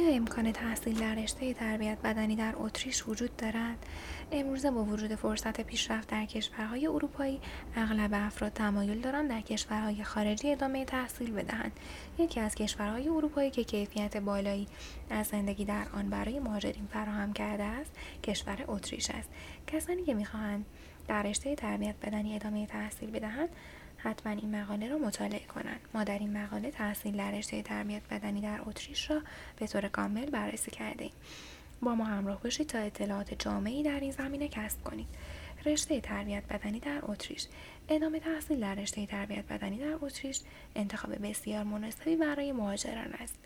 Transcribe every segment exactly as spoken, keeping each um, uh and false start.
آیا امکان تحصیل در رشته تربیت بدنی در اتریش وجود دارد؟ امروزه با وجود فرصت پیشرفت در کشورهای اروپایی، اغلب افراد تمایل دارند در کشورهای خارجی ادامه تحصیل بدهند. یکی از کشورهای اروپایی که کیفیت بالایی از زندگی در آن برای مهاجرین فراهم کرده است، کشور اتریش است. کسانی که می‌خواهند در رشته تربیت بدنی ادامه تحصیل بدهند، حتما این مقاله را مطالعه کنند. ما در این مقاله تحصیل در رشته تربیت بدنی در اتریش را به طور کامل بررسی کرده‌ایم. با ما همراه باشید تا اطلاعات جامعی در این زمینه کسب کنید. رشته تربیت بدنی در اتریش. ادامه تحصیل در رشته تربیت بدنی در اتریش انتخاب بسیار مناسبی برای مهاجران است.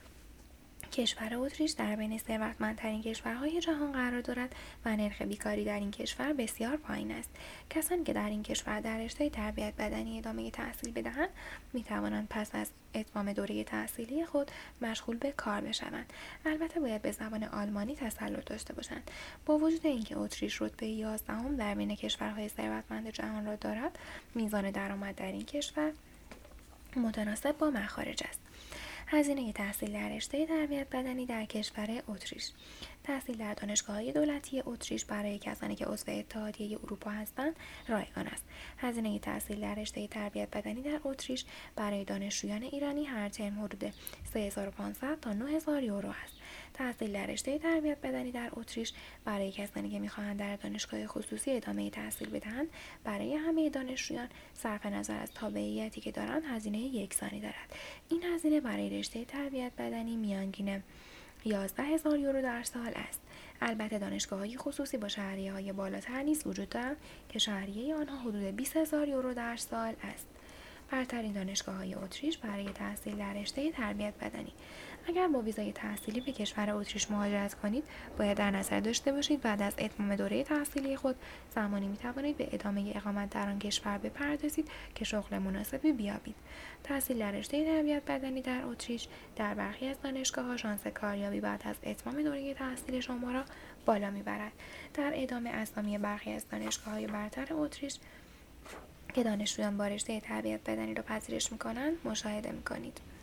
کشور اتریش در بین ثروتمندترین کشورهای جهان قرار دارد و نرخ بیکاری در این کشور بسیار پایین است. کسانی که در این کشور در رشته تربیت بدنی ادامه تحصیل بدهند، می توانند پس از اتمام دوره تحصیلی خود مشغول به کار بشوند. البته باید به زبان آلمانی تسلط داشته باشند. با وجود اینکه اتریش رتبه یازدهم در بین کشورهای ثروتمند جهان را دارد، میزان درآمد در این کشور متناسب با مخارج است. هزینه تحصیل در رشته تربیت بدنی در کشور اتریش. تحصیل در دانشگاه‌های دولتی اتریش برای کسانی که عضو اتحادیه اروپا هستند رایگان است. هزینه تحصیل در رشته تربیت بدنی در اتریش برای دانشجویان ایرانی هر ترم حدود سه هزار و پانصد تا نه هزار یورو است. تحصیل در رشته تربیت بدنی در اتریش برای کسانی که می‌خواهند در دانشگاه خصوصی ادامه تحصیل بدهند، برای همه دانشجویان صرف نظر از تابعیتی که دارند هزینه یکسانی دارد. این هزینه برای رشته تربیت بدنی میانگین یازده هزار یورو در سال است. البته دانشگاه‌های خصوصی با شهریه‌های بالاتر نیز وجود دارند که شهریه آنها حدود بیست هزار یورو در سال است. برترین دانشگاه‌های اتریش برای تحصیل در رشته تربیت بدنی. اگر با ویزای تحصیلی به کشور اتریش مهاجرت کنید، باید در نظر داشته باشید بعد از اتمام دوره تحصیلی خود زمانی می‌توانید به ادامه اقامت در آن کشور بپردازید که شغل مناسبی بیابید. تحصیل در رشته تربیت بدنی در اتریش در برخی از دانشگاه‌ها شانس کاریابی بعد از اتمام دوره تحصیل شما را بالا می‌برد. در ادامه اسامی برخی از دانشگاه‌های برتر اتریش که دانشجویان با رشته تربیت بدنی را پذیرش می‌کنند مشاهده می‌کنید.